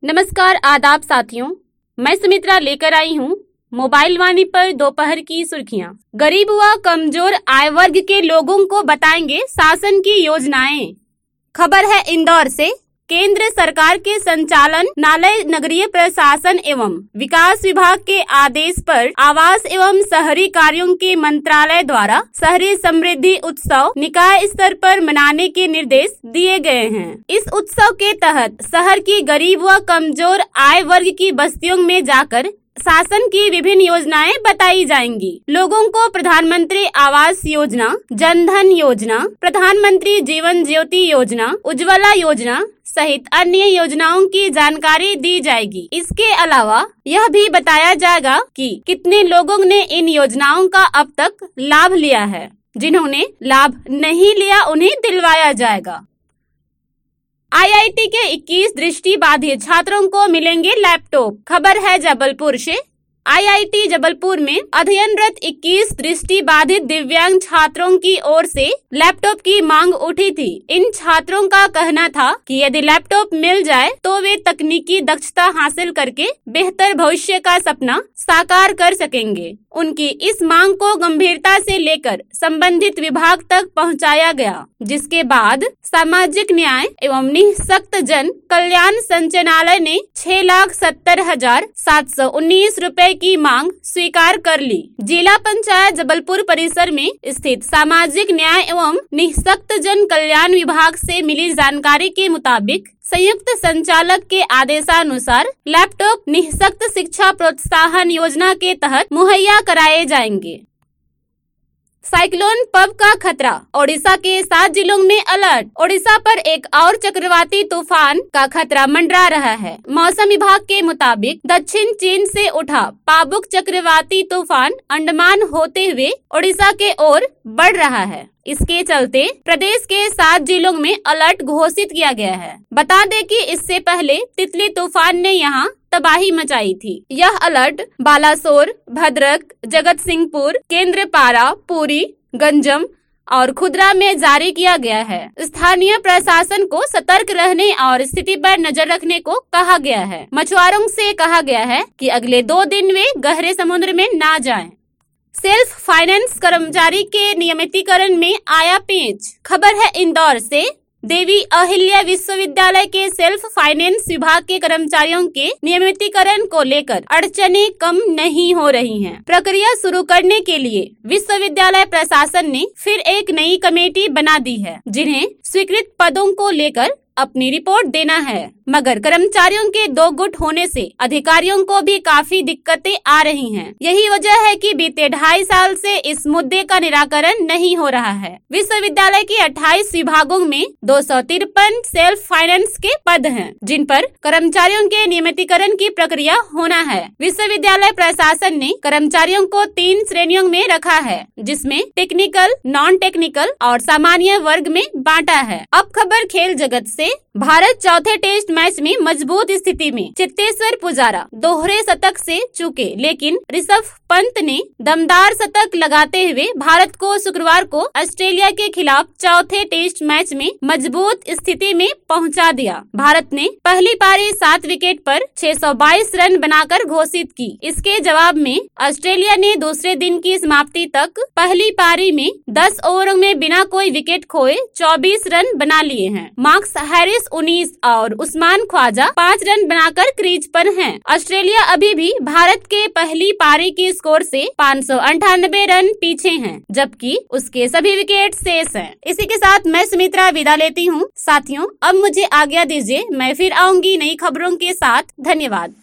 नमस्कार आदाब साथियों, मैं सुमित्रा लेकर आई हूँ मोबाइल वाणी पर दोपहर की सुर्खियाँ। गरीब व कमजोर आय वर्ग के लोगों को बताएंगे शासन की योजनाएं। खबर है इंदौर से। केंद्र सरकार के संचालनालय नगरीय प्रशासन एवं विकास विभाग के आदेश पर आवास एवं शहरी कार्यों के मंत्रालय द्वारा शहरी समृद्धि उत्सव निकाय स्तर पर मनाने के निर्देश दिए गए हैं। इस उत्सव के तहत शहर की गरीब व कमजोर आय वर्ग की बस्तियों में जाकर शासन की विभिन्न योजनाएं बताई जाएंगी। लोगों को प्रधानमंत्री आवास योजना, जन धन योजना, प्रधानमंत्री जीवन ज्योति योजना, उज्ज्वला योजना सहित अन्य योजनाओं की जानकारी दी जाएगी। इसके अलावा यह भी बताया जाएगा कि कितने लोगों ने इन योजनाओं का अब तक लाभ लिया है। जिन्होंने लाभ नहीं लिया उन्हें दिलवाया जाएगा। आईआईटी के 21 दृष्टि बाधित छात्रों को मिलेंगे लैपटॉप। खबर है जबलपुर से। आईआईटी जबलपुर में अध्ययनरत 21 दृष्टि बाधित दिव्यांग छात्रों की ओर से लैपटॉप की मांग उठी थी। इन छात्रों का कहना था कि यदि लैपटॉप मिल जाए तो वे तकनीकी दक्षता हासिल करके बेहतर भविष्य का सपना साकार कर सकेंगे। उनकी इस मांग को गंभीरता से लेकर संबंधित विभाग तक पहुंचाया गया, जिसके बाद सामाजिक न्याय एवं निःशक्त जन कल्याण संचालनालय ने 6,70,719 रुपए की मांग स्वीकार कर ली। जिला पंचायत जबलपुर परिसर में स्थित सामाजिक न्याय एवं निःशक्त जन कल्याण विभाग से मिली जानकारी के मुताबिक संयुक्त संचालक के आदेशानुसार लैपटॉप निःशक्त शिक्षा प्रोत्साहन योजना के तहत मुहैया कराए जाएंगे। साइक्लोन पब का खतरा, ओडिशा के 7 जिलों में अलर्ट। ओडिशा पर एक और चक्रवाती तूफान का खतरा मंडरा रहा है। मौसम विभाग के मुताबिक दक्षिण चीन से उठा पाबुक चक्रवाती तूफान अंडमान होते हुए ओडिशा के ओर बढ़ रहा है। इसके चलते प्रदेश के 7 जिलों में अलर्ट घोषित किया गया है। बता दें कि इससे पहले तितली तूफान ने यहां तबाही मचाई थी। यह अलर्ट बालासोर, भद्रक, जगत सिंहपुर, केंद्रपाड़ा, पुरी, गंजम और खुदरा में जारी किया गया है। स्थानीय प्रशासन को सतर्क रहने और स्थिति पर नजर रखने को कहा गया है। मछुआरों से कहा गया है कि अगले 2 दिन वे गहरे समुद्र में ना जाएं। सेल्फ फाइनेंस कर्मचारी के नियमितीकरण में आया पेंच। खबर है इंदौर से। देवी अहिल्या विश्वविद्यालय के सेल्फ फाइनेंस विभाग के कर्मचारियों के नियमितीकरण को लेकर अड़चनें कम नहीं हो रही हैं। प्रक्रिया शुरू करने के लिए विश्वविद्यालय प्रशासन ने फिर एक नई कमेटी बना दी है, जिन्हें स्वीकृत पदों को लेकर अपनी रिपोर्ट देना है। मगर कर्मचारियों के 2 गुट होने से अधिकारियों को भी काफी दिक्कतें आ रही हैं। यही वजह है कि बीते 2.5 साल से इस मुद्दे का निराकरण नहीं हो रहा है। विश्वविद्यालय के 28 विभागों में 253 सेल्फ फाइनेंस के पद हैं, जिन पर कर्मचारियों के नियमितीकरण की प्रक्रिया होना है। विश्वविद्यालय प्रशासन ने कर्मचारियों को 3 श्रेणियों में रखा है, जिसमें टेक्निकल, नॉन टेक्निकल और सामान्य वर्ग में बांटा है। अब खबर खेल जगत से। भारत चौथे टेस्ट मैच में मजबूत स्थिति में। चेतेश्वर पुजारा दोहरे शतक से चूके, लेकिन ऋषभ पंत ने दमदार शतक लगाते हुए भारत को शुक्रवार को ऑस्ट्रेलिया के खिलाफ चौथे टेस्ट मैच में मजबूत स्थिति में पहुंचा दिया। भारत ने पहली पारी 7 विकेट पर 622 रन बनाकर घोषित की। इसके जवाब में ऑस्ट्रेलिया ने दूसरे दिन की समाप्ति तक पहली पारी में 10 ओवरों में बिना कोई विकेट खोए 24 रन बना लिए हैं। मार्क्स हैरिस 19 और उस्मान ख्वाजा 5 रन बनाकर क्रीज पर हैं। ऑस्ट्रेलिया अभी भी भारत के पहली पारी के स्कोर से 598 रन पीछे हैं, जबकि उसके सभी विकेट शेष हैं। इसी के साथ मैं सुमित्रा विदा लेती हूँ। साथियों, अब मुझे आज्ञा दीजिए। मैं फिर आऊंगी नई खबरों के साथ। धन्यवाद।